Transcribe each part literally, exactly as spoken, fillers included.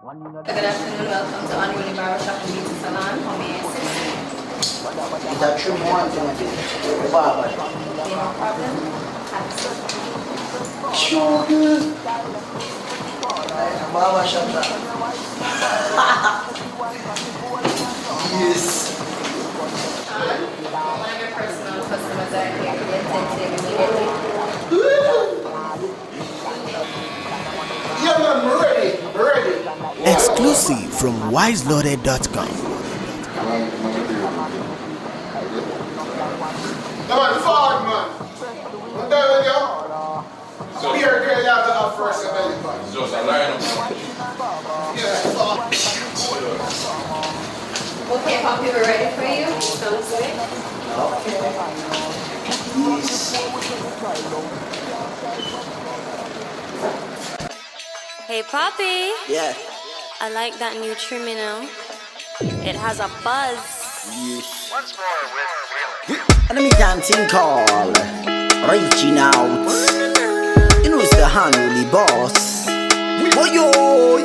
Good afternoon, welcome to Unruly Barbershop and Beauty Salon. How may I assist you? It's a trim one to the barber. Okay, no problem. Sure, good. Barber shop. Yes. One of your personal customers are here. Get immediately. Yeah, man, we're ready. We're ready. Exclusive from wise loaded dot com. Come on, forward, man. What time is it? So here, girl, you have to have first and belly button. Just a line up. Yeah, forward. Okay, Poppy, we're ready for you. Sounds good. Hey Poppy, Yeah. I like that new trim, you know. It has a buzz. Yes. And me can't think all reaching out. You know it's the unruly boss. Boy, yo,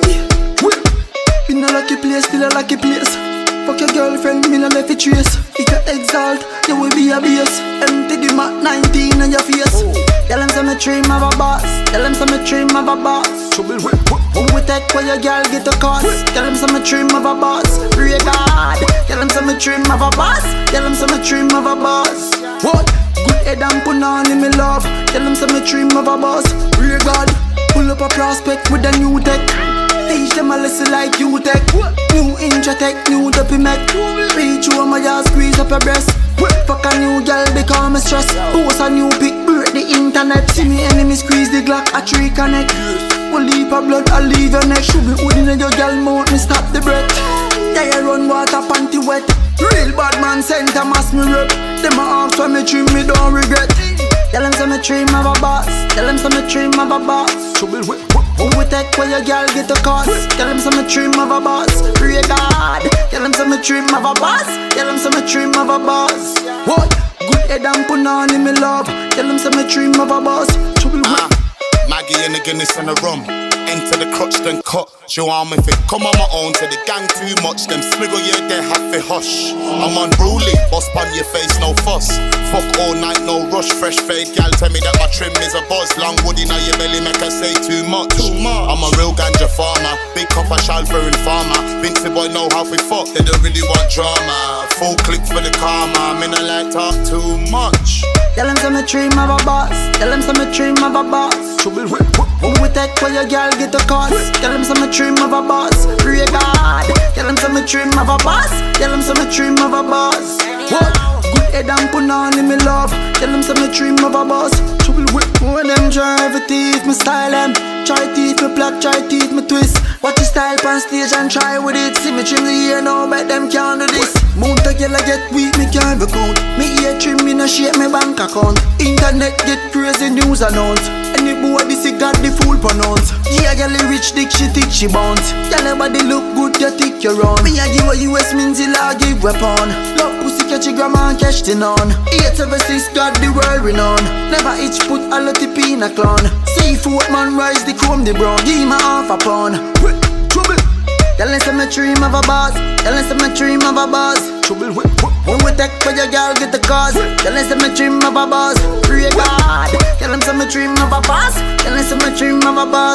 in a lucky place, still a lucky place. Fuck your girlfriend, me no left it trace. If you exalt, you will be a base. Empty the Mac nineteen on your face. Tell them some dream of a boss. Tell them some dream of a boss. Trouble with who we take where your girl get a cost. Tell them some dream of a boss. Pray God. Tell them some dream of a boss. Tell them some dream of a boss. What? Good head and put on in me love. Tell them some dream of a boss. Pray God. Pull up a prospect with a new tech. Teach them a lesson like you tech. New intro tech, new dopey mech. Reach you on my ass, squeeze up your breast. Fuck a new girl, become a stress. Post a new pic, break the internet. See me enemy squeeze the Glock, a tree connect. One leap of blood, I'll leave your neck. Should be holding in your girl mouth, me stop the breath. Yeah, you run water, panty wet. Real bad man, sent a mass me rep. Them a ask when me dream, me don't regret. Tell them some dream of a boss. Tell them some dream of a boss. Trouble with who we take where your girl get a cost. Tell them some dream of a boss. Pray God. Tell them some dream of a boss. Tell them some dream of a boss. What? Good head and put on in me love. Tell them some dream of a boss. Trouble with Maggie and the Guinness and the rum. Enter the crotch, then cut. Show arm if it come on my own. To the gang too much. Them smiggle, yeah, they have to hush. I'm unruly, boss on your face, no fuss. Fuck all night, no rush. Fresh fade, gal, tell me that my trim is a buzz. Long woody, now your belly make her say too much. Too much. I'm a real ganja farmer. Big copper, Shalford farmer. Vincy boy know how we fuck. They don't really want drama. Full click for the karma. Me no like talk too much. Tell them some dream of a boss. Tell them some dream of a boss. Trouble with who we take where your girl get a cost. Tell them some dream of a boss. Pray God. Tell them some dream of a boss. Tell them some dream of a boss. What? Good head and put on in me love. Tell them some dream of a boss. Trouble with when them drive a teeth, me style them. Try teeth, me black, try teeth, me twist. Watch your style on stage and try with it. See me trim the ear now, bet them can't do this. Mount a girl I get weak, me can't count. Me ear trim, me no shake me bank account. Internet get crazy news announce. Any boy this he got the full pronounce. Yeah, girl rich dick, she think she bounce. Girl her body look good, you think you run. Me a give a U S means till I give weapon. Love pussy catch your grandma and catch the on. eight seven six got the world renowned. Never itch put a lot of pin a clown. Seafood man rise the chrome the brown. Give me half a pound. Trouble. Tell us I'm a dream of a boss. Tell us I'm a dream of a boss. Trouble with when we take for your girl get the cause. Tell us I'm a dream of a boss. Pray God. Tell us I'm a dream of a boss. Tell us I'm a dream of a boss.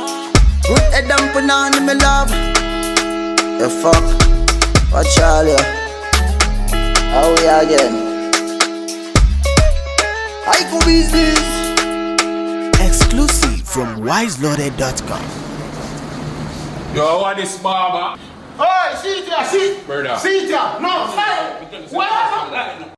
Good head and put on in me love. The fuck? Watch all ya. How we again? I go business. Exclusive from wise loaded dot com. Yo, what is barber? Hey, sit here, sit. Brother. Sit here. No, stay. What happened?